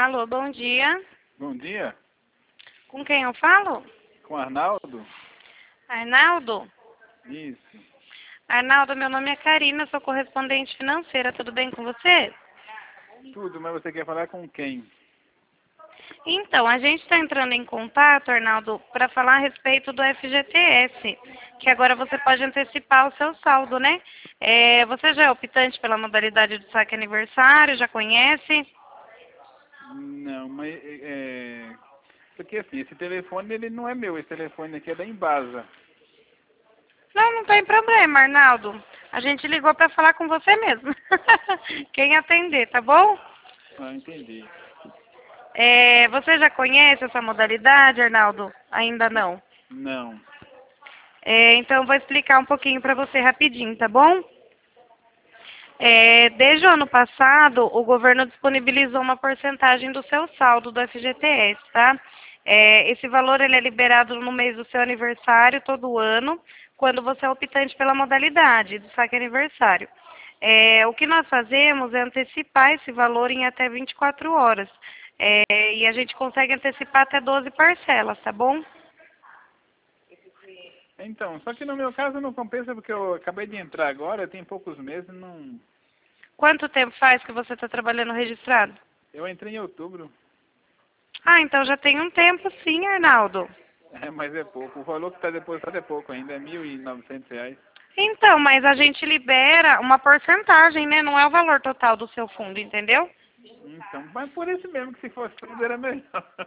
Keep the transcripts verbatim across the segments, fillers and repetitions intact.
Alô, bom dia. Bom dia, Com quem eu falo? com Arnaldo? Arnaldo? Isso. Arnaldo, meu nome é Karina, sou correspondente financeira, tudo bem com você? Tudo, mas você quer falar com quem? Então, a gente está entrando em contato, Arnaldo, para falar a respeito do F G T S, que agora você pode antecipar o seu saldo, né? É, você já é optante pela modalidade do saque aniversário, já conhece? Não, mas é... é, porque assim, esse telefone ele não é meu, esse telefone aqui é da Embasa. Não, não tem problema, Arnaldo. A gente ligou para falar com você mesmo. Quem atender, tá bom? Ah, entendi. É, você já conhece essa modalidade, Arnaldo? Ainda não. Não. É, então, eu vou explicar um pouquinho para você rapidinho, tá bom? É, desde o ano passado, o governo disponibilizou uma porcentagem do seu saldo do F G T S, tá? É, esse valor ele é liberado no mês do seu aniversário, todo ano, quando você é optante pela modalidade do saque aniversário. É, o que nós fazemos é antecipar esse valor em até vinte e quatro horas. É, e a gente consegue antecipar até doze parcelas, tá bom? Então, só que no meu caso não compensa porque eu acabei de entrar agora, tem poucos meses, não... Quanto tempo faz que você está trabalhando registrado? Eu entrei em outubro, Ah, então já tem um tempo sim, Arnaldo. é, mas é pouco. O valor que está depositado é pouco ainda, é mil e novecentos reais. Então, mas a gente libera uma porcentagem, né? Não é o valor total do seu fundo, entendeu? Então, mas por isso mesmo que se fosse tudo era melhor.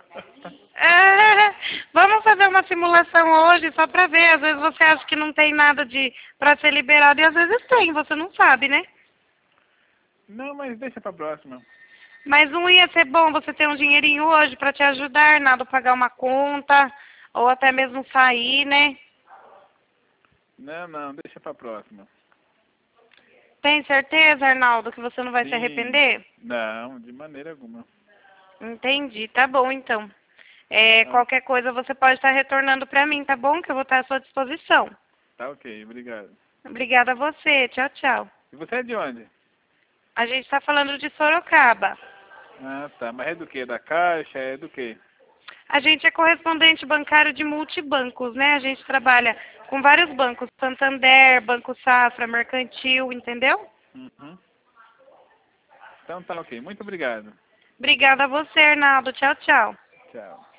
É, vamos fazer uma simulação hoje só para ver. Às vezes você acha que não tem nada de para ser liberado e às vezes tem, você não sabe, né? Não, mas deixa pra próxima. Mas não ia ser bom você ter um dinheirinho hoje para te ajudar, Arnaldo, pagar uma conta ou até mesmo sair, né? Não, não, deixa pra próxima. Tem certeza, Arnaldo, que você não vai se Sim. arrepender? Não, de maneira alguma. Entendi, tá bom então. É, Então, qualquer coisa você pode estar retornando para mim, tá bom? Que eu vou estar à sua disposição. tá ok, obrigado. Obrigada a você. Tchau, tchau. E você é de onde? A gente está falando de Sorocaba. Ah, tá. Mas é do quê? Da Caixa? É do quê? A gente é correspondente bancário de multibancos, né? A gente trabalha com vários bancos, Santander, Banco Safra, Mercantil, entendeu? Uhum. Então tá ok. Muito obrigado. Obrigada a você, Arnaldo. Tchau, tchau. Tchau.